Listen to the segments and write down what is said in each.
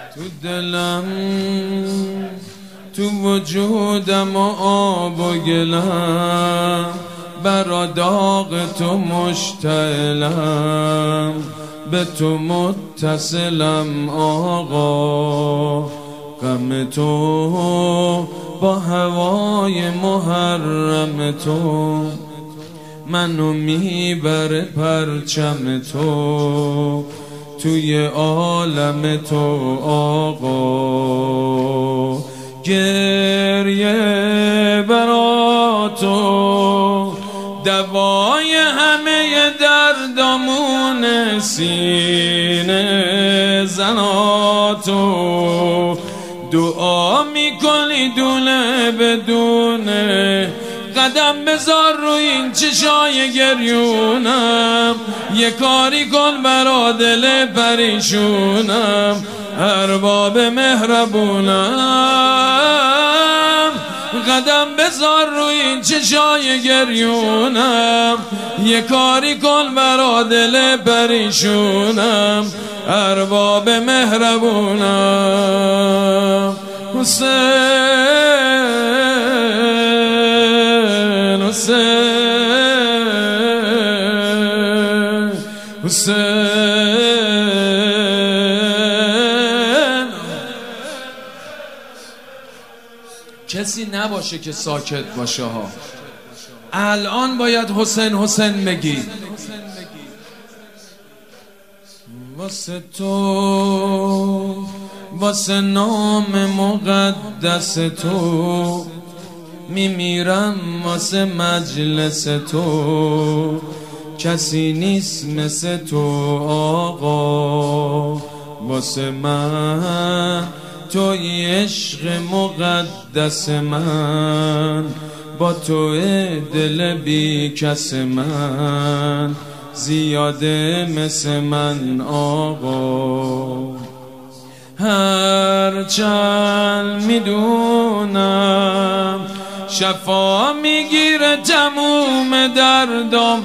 تو دلم تو وجودم و آب و گلم، برا داغ تو مشتعلم، به تو متصلم آقا. غم تو با هوای محرم تو، منو میبره پرچم تو، توی عالم تو آقا. گریه برا تو دوای همه دردامون سینه زنا تو، دعا میکنی دونه بدونه، قدم بذار رو این چشای گریونم، یه کاری کن برا دل پریشونم، ارباب مهربونم. قدم بذار رو این چشای گریونم، یه کاری کن برا دل پریشونم، ارباب مهربونم. حسین حسین حسین. کسی نباشه که ساکت باشه ها. الان باید حسین حسین بگی. واسه تو، واسه نام مقدس تو، میمیرم واسه مجلس تو، کسی نیست مثل تو آقا. واسه من توی عشق مقدس من، با تو دل بی کس من، زیاده مثل من آقا. هرچند میدونم شفا میگیره تموم دردم،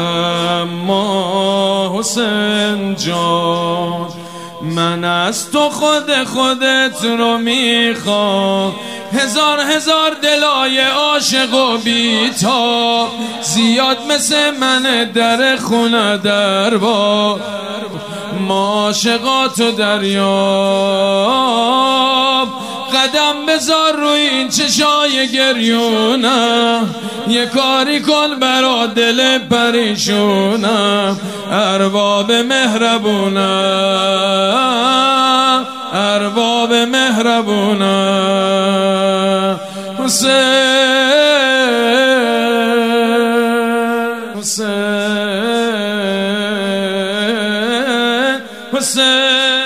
اما حسین جان من از تو خودت رو میخوام. هزار دلای عاشق و بی‌تاب، زیاد مثل من در خونه در با ما عاشقاتو دریاب. قدم بذار رو این چشای گریونم، یه کاری کن برا دل پریشونم، ارباب مهربونم، ارباب مهربونم. حسین حسین حسین.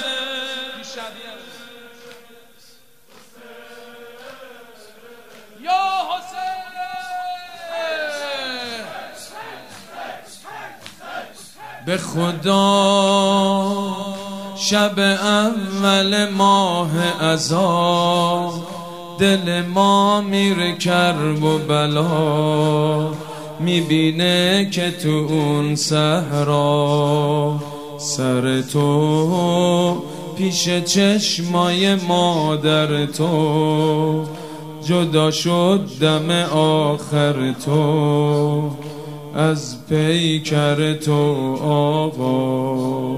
به خدا شب اول ماه عذاب، دل ما میره کرب و بلا، میبینه که تو اون صحرا سر تو پیش چشمای مادر تو، جدا شد دم آخر تو از پیکر تو آقا.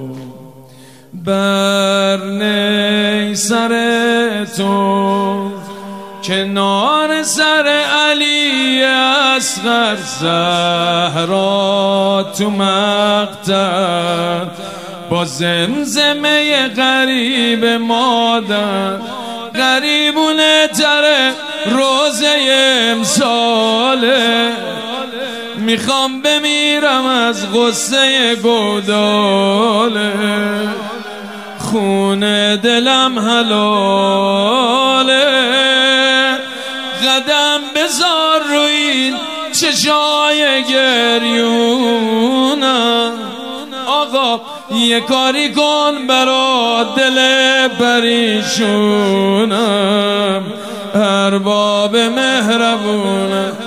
بر سر تو کنار سر علی اصغر، زهرا تو مقتل با زمزمه غریب مادر، غریبونه تره روزه امساله، میخوام بمیرم از غصه گوداله، خون دلم حلاله. قدم بذار رو این چشای گریونم آقا، یه کاری کن برا دل پریشونم، ارباب مهربونم.